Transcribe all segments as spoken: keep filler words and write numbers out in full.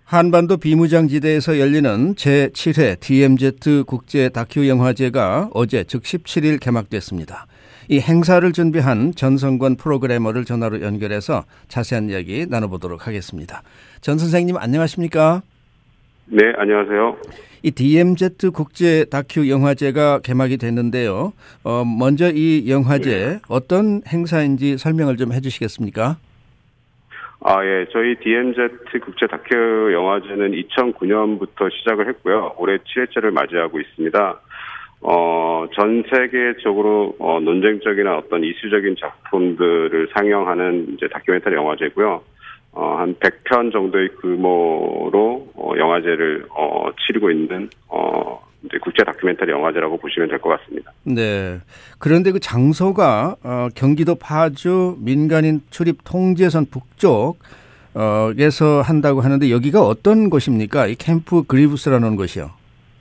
한반도 비무장지대에서 열리는 제칠 회 디엠지 국제 다큐 영화제가 어제 즉 십칠 일 개막됐습니다. 이 행사를 준비한 전성권 프로그래머를 전화로 연결해서 자세한 이야기 나눠보도록 하겠습니다. 전 선생님 안녕하십니까? 네, 안녕하세요. 이 디엠지 국제 다큐 영화제가 개막이 됐는데요. 어, 먼저 이 영화제 네. 어떤 행사인지 설명을 좀 해주시겠습니까? 아, 예. 저희 디엠지 국제 다큐 영화제는 이천구 년부터 시작을 했고요. 올해 칠 회째를 맞이하고 있습니다. 어, 전 세계적으로 어, 논쟁적이나 어떤 이슈적인 작품들을 상영하는 이제 다큐멘터리 영화제고요. 어, 한 백 편 정도의 규모로 어, 영화제를 어, 치르고 있는 어, 이제 국제 다큐멘터리 영화제라고 보시면 될 것 같습니다. 네. 그런데 그 장소가 어, 경기도 파주 민간인 출입 통제선 북쪽에서 한다고 하는데 여기가 어떤 곳입니까? 이 캠프 그리브스라는 곳이요.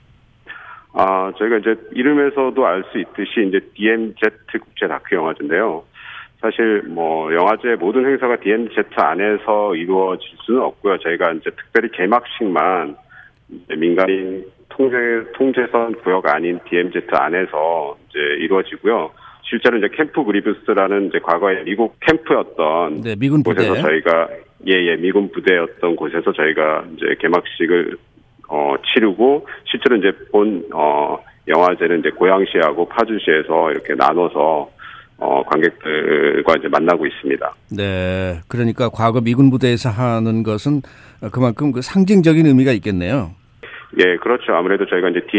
아, 저희가 이제 이름에서도 알 수 있듯이 이제 디엠지 국제 다큐 영화제인데요. 사실 뭐 영화제 모든 행사가 디엠지 안에서 이루어질 수는 없고요. 저희가 이제 특별히 개막식만 이제 민간인 통제 통제선 구역 아닌 디엠지 안에서 이제 이루어지고요. 실제로 이제 캠프 그리브스라는 이제 과거에 미국 캠프였던 네, 미군 부대. 곳에서 저희가 예예 미군 부대였던 곳에서 저희가 이제 개막식을 어 치르고 실제로 이제 본 어 영화제는 이제 고양시하고 파주시에서 이렇게 나눠서 어, 관객들과 이제 만나고 있습니다. 네. 그러니까 과거 미군 부대에서 하는 것은 그만큼 그 상징적인 의미가 있겠네요. 예, 그렇죠. 아무래도 저희가 이제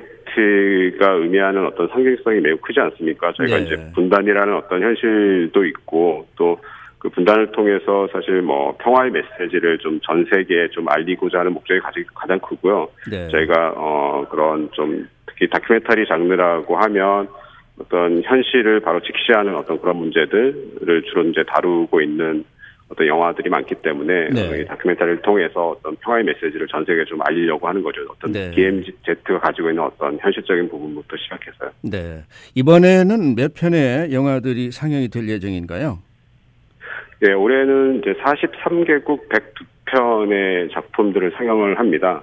디엠지가 의미하는 어떤 상징성이 매우 크지 않습니까? 저희가 네. 이제 분단이라는 어떤 현실도 있고 또 그 분단을 통해서 사실 뭐 평화의 메시지를 좀 전 세계에 좀 알리고자 하는 목적이 가장 크고요. 네. 저희가 어, 그런 좀 특히 다큐멘터리 장르라고 하면 어떤 현실을 바로 직시하는 어떤 그런 문제들을 주로 이제 다루고 있는 어떤 영화들이 많기 때문에 네. 이 다큐멘터리를 통해서 어떤 평화의 메시지를 전 세계에 좀 알리려고 하는 거죠. 어떤 네. 디엠지가 가지고 있는 어떤 현실적인 부분부터 시작해서요. 네. 이번에는 몇 편의 영화들이 상영이 될 예정인가요? 네, 올해는 이제 사십삼 개국 백이 편의 작품들을 상영을 합니다.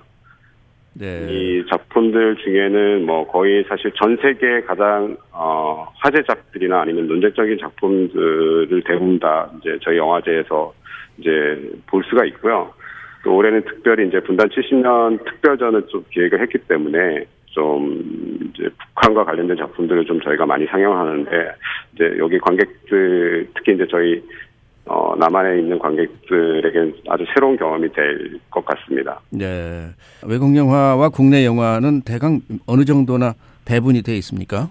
네. 이 작품들 중에는 뭐 거의 사실 전 세계 가장 어, 화제작들이나 아니면 논쟁적인 작품들을 대부분 다 이제 저희 영화제에서 이제 볼 수가 있고요. 또 올해는 특별히 이제 분단 칠십 년 특별전을 좀 기획을 했기 때문에 좀 이제 북한과 관련된 작품들을 좀 저희가 많이 상영하는데 이제 여기 관객들 특히 이제 저희 어, 남한에 있는 관객들에게는 아주 새로운 경험이 될 것 같습니다. 네. 외국 영화와 국내 영화는 대강 어느 정도나 배분이 되어 있습니까?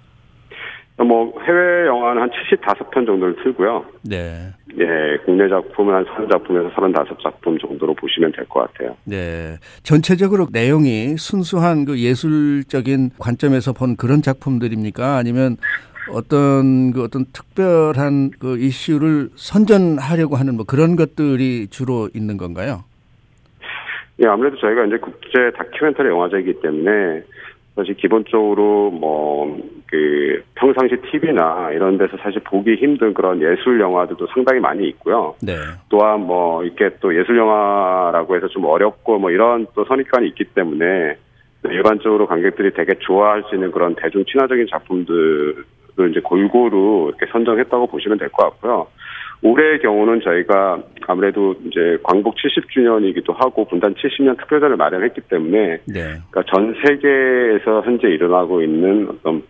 뭐, 해외 영화는 한 칠십오 편 정도를 틀고요. 네. 예, 국내 작품은 한 삼십 작품에서 삼십오 작품 정도로 보시면 될 것 같아요. 네. 전체적으로 내용이 순수한 그 예술적인 관점에서 본 그런 작품들입니까? 아니면 어떤 그 어떤 특별한 그 이슈를 선전하려고 하는 뭐 그런 것들이 주로 있는 건가요? 예, 아무래도 저희가 이제 국제 다큐멘터리 영화제이기 때문에 사실 기본적으로 뭐 그 평상시 티비나 이런 데서 사실 보기 힘든 그런 예술 영화들도 상당히 많이 있고요. 네. 또한 뭐 이렇게 또 예술 영화라고 해서 좀 어렵고 뭐 이런 또 선입관이 있기 때문에 일반적으로 관객들이 되게 좋아할 수 있는 그런 대중 친화적인 작품들 이제 골고루 이렇게 선정했다고 보시면 될 것 같고요. 올해의 경우는 저희가 아무래도 이제 광복 칠십 주년이기도 하고 분단 칠십 년 특별전을 마련했기 때문에 네. 그러니까 전 세계에서 현재 일어나고 있는 어떤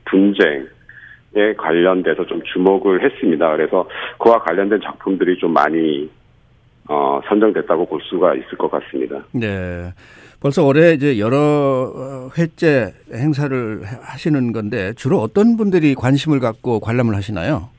분쟁에 관련돼서 좀 주목을 했습니다. 그래서 그와 관련된 작품들이 좀 많이 어, 선정됐다고 볼 수가 있을 것 같습니다. 네. 벌써 올해 이제 여러 회째 행사를 하시는 건데 주로 어떤 분들이 관심을 갖고 관람을 하시나요?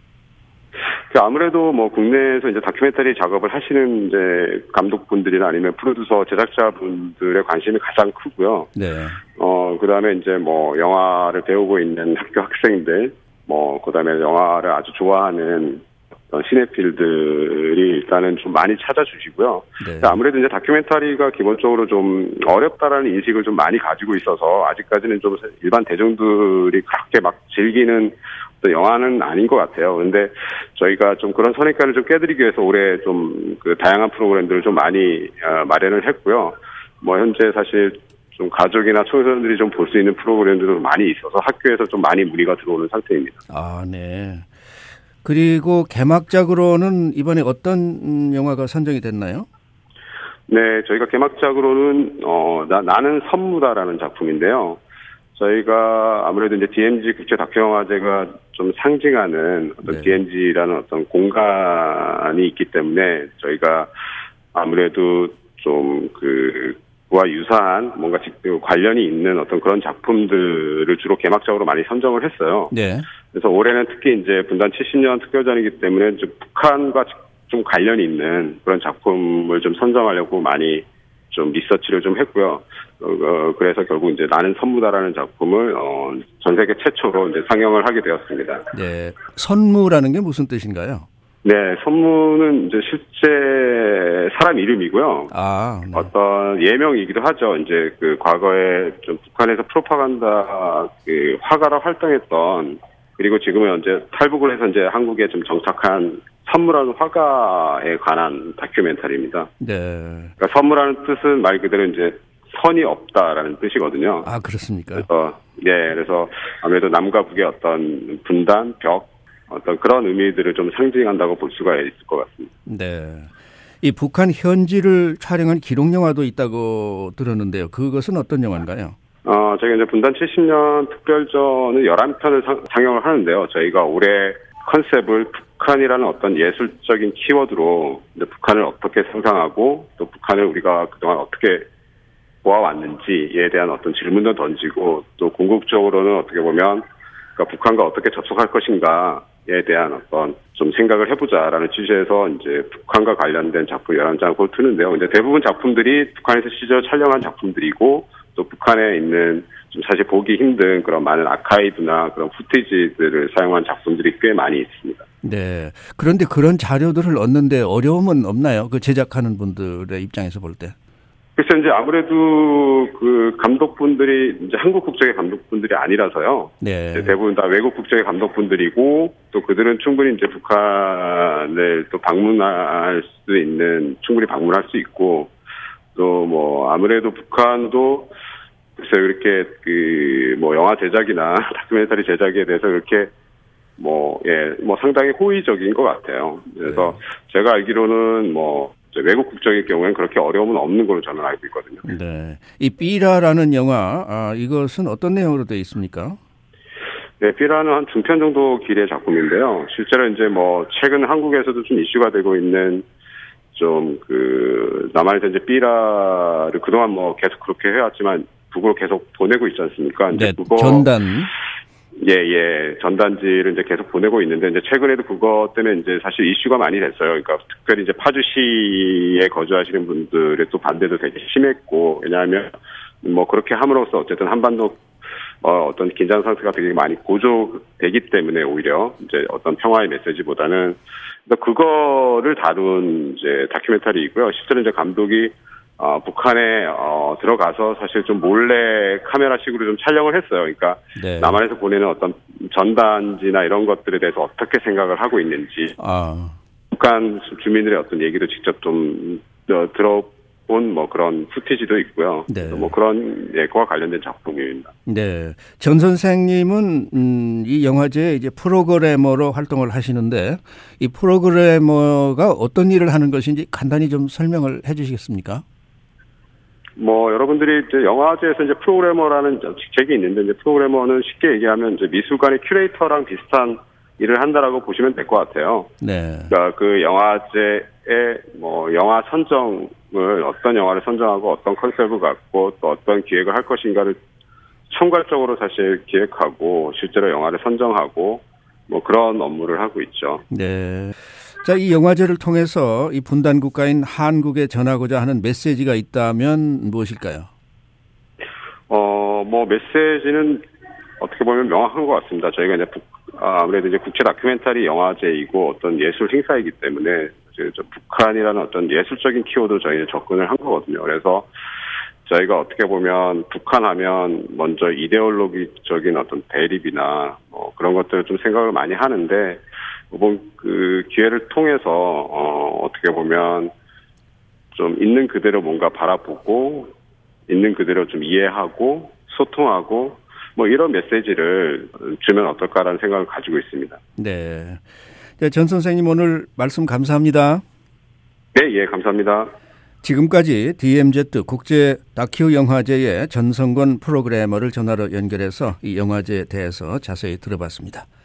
아무래도 뭐 국내에서 이제 다큐멘터리 작업을 하시는 이제 감독분들이나 아니면 프로듀서 제작자분들의 관심이 가장 크고요. 네. 어, 그 다음에 이제 뭐 영화를 배우고 있는 학교 학생들, 뭐, 그 다음에 영화를 아주 좋아하는 시네필들이 일단은 좀 많이 찾아주시고요. 네. 아무래도 이제 다큐멘터리가 기본적으로 좀 어렵다라는 인식을 좀 많이 가지고 있어서 아직까지는 좀 일반 대중들이 그렇게 막 즐기는 어떤 영화는 아닌 것 같아요. 그런데 저희가 좀 그런 선입관을 좀 깨드리기 위해서 올해 좀 그 다양한 프로그램들을 좀 많이 어, 마련을 했고요. 뭐 현재 사실 좀 가족이나 청소년들이 좀 볼 수 있는 프로그램들도 많이 있어서 학교에서 좀 많이 문의가 들어오는 상태입니다. 아, 네. 그리고 개막작으로는 이번에 어떤 영화가 선정이 됐나요? 네, 저희가 개막작으로는 어 나, 나는 선무다라는 작품인데요. 저희가 아무래도 이제 디엠지 국제 다큐영화제가 좀 상징하는 어떤 네. 디엠지라는 어떤 공간이 있기 때문에 저희가 아무래도 좀 그 그와 유사한 뭔가 직접 관련이 있는 어떤 그런 작품들을 주로 개막작으로 많이 선정을 했어요. 네. 그래서 올해는 특히 이제 분단 칠십 년 특별전이기 때문에 좀 북한과 좀 관련이 있는 그런 작품을 좀 선정하려고 많이 좀 리서치를 좀 했고요. 어, 그래서 결국 이제 나는 선무다라는 작품을 어, 전 세계 최초로 이제 상영을 하게 되었습니다. 네. 선무라는 게 무슨 뜻인가요? 네, 선무는 이제 실제 사람 이름이고요. 아, 네. 어떤 예명이기도 하죠. 이제 그 과거에 좀 북한에서 프로파간다 그 화가로 활동했던, 그리고 지금은 이제 탈북을 해서 이제 한국에 좀 정착한 선무라는 화가에 관한 다큐멘터리입니다. 네. 그러니까 선무라는 뜻은 말 그대로 이제 선이 없다라는 뜻이거든요. 아, 그렇습니까? 그래서 네, 그래서 아무래도 남과 북의 어떤 분단, 벽, 어떤 그런 의미들을 좀 상징한다고 볼 수가 있을 것 같습니다. 네. 이 북한 현지를 촬영한 기록 영화도 있다고 들었는데요. 그것은 어떤 영화인가요? 어, 저희가 이제 분단 칠십 년 특별전을 열한 편을 상, 상영을 하는데요. 저희가 올해 컨셉을 북한이라는 어떤 예술적인 키워드로 이제 북한을 어떻게 상상하고 또 북한을 우리가 그동안 어떻게 보아왔는지에 대한 어떤 질문도 던지고, 또 궁극적으로는 어떻게 보면 그러니까 북한과 어떻게 접촉할 것인가에 대한 어떤 좀 생각을 해보자라는 취지에서 이제 북한과 관련된 작품 열한 장을 트는데요. 이제 대부분 작품들이 북한에서 실제로 촬영한 작품들이고, 또 북한에 있는 좀 사실 보기 힘든 그런 많은 아카이브나 그런 후티지들을 사용한 작품들이 꽤 많이 있습니다. 네. 그런데 그런 자료들을 얻는데 어려움은 없나요? 그 제작하는 분들의 입장에서 볼 때. 그래서 이제 아무래도 그 감독분들이 이제 한국 국적의 감독분들이 아니라서요. 네. 이제 대부분 다 외국 국적의 감독분들이고, 또 그들은 충분히 이제 북한을 또 방문할 수 있는, 충분히 방문할 수 있고, 또 뭐 아무래도 북한도 글쎄요, 이렇게 그 뭐 영화 제작이나 다큐멘터리 제작에 대해서 이렇게 뭐 예 뭐 상당히 호의적인 것 같아요. 그래서 네. 제가 알기로는 뭐 외국 국적일 경우에는 그렇게 어려움은 없는 걸로 저는 알고 있거든요. 네, 이 삐라라는 영화, 아, 이것은 어떤 내용으로 되어 있습니까? 네, 삐라는 한 두 편 정도 길이의 작품인데요. 실제로 이제 뭐 최근 한국에서도 좀 이슈가 되고 있는 좀 그 남한에서 이제 삐라를 그동안 뭐 계속 그렇게 해왔지만 북으로 계속 보내고 있지 않습니까? 네, 그거 전단. 예, 예. 전단지를 이제 계속 보내고 있는데, 이제 최근에도 그것 때문에 이제 사실 이슈가 많이 됐어요. 그러니까 특별히 이제 파주시에 거주하시는 분들의 또 반대도 되게 심했고, 왜냐하면 뭐 그렇게 함으로써 어쨌든 한반도 어, 어떤 긴장 상태가 되게 많이 고조되기 때문에 오히려 이제 어떤 평화의 메시지보다는 그거를 다룬 이제 다큐멘터리이고요. 실제로 이제 감독이 어, 북한에, 어, 들어가서 사실 좀 몰래 카메라식으로 좀 촬영을 했어요. 그러니까, 네. 남한에서 보내는 어떤 전단지나 이런 것들에 대해서 어떻게 생각을 하고 있는지, 아. 북한 주민들의 어떤 얘기도 직접 좀 어, 들어본 뭐 그런 후티지도 있고요. 네. 뭐 그런, 예, 그와 관련된 작품입니다. 네. 전 선생님은, 음, 이 영화제에 이제 프로그래머로 활동을 하시는데, 이 프로그래머가 어떤 일을 하는 것인지 간단히 좀 설명을 해 주시겠습니까? 뭐 여러분들이 이제 영화제에서 이제 프로그래머라는 직책이 있는데, 이제 프로그래머는 쉽게 얘기하면 이제 미술관의 큐레이터랑 비슷한 일을 한다라고 보시면 될 것 같아요. 네. 그러니까 그 영화제에 뭐 영화 선정을 어떤 영화를 선정하고 어떤 컨셉을 갖고 또 어떤 기획을 할 것인가를 총괄적으로 사실 기획하고 실제로 영화를 선정하고 뭐 그런 업무를 하고 있죠. 네. 자, 이 영화제를 통해서 이 분단 국가인 한국에 전하고자 하는 메시지가 있다면 무엇일까요? 어, 뭐 메시지는 어떻게 보면 명확한 것 같습니다. 저희가 이제 북, 아무래도 이제 국제 다큐멘터리 영화제이고 어떤 예술 행사이기 때문에 북한이라는 어떤 예술적인 키워드 저희는 접근을 한 거거든요. 그래서 저희가 어떻게 보면 북한하면 먼저 이데올로기적인 어떤 대립이나 뭐 그런 것들을 좀 생각을 많이 하는데 이번 그 기회를 통해서 어 어떻게 보면 좀 있는 그대로 뭔가 바라보고 있는 그대로 좀 이해하고 소통하고 뭐 이런 메시지를 주면 어떨까라는 생각을 가지고 있습니다. 네. 네, 전 선생님 오늘 말씀 감사합니다. 네, 예, 감사합니다. 지금까지 디엠지 국제 다큐 영화제의 전성권 프로그래머를 전화로 연결해서 이 영화제에 대해서 자세히 들어봤습니다.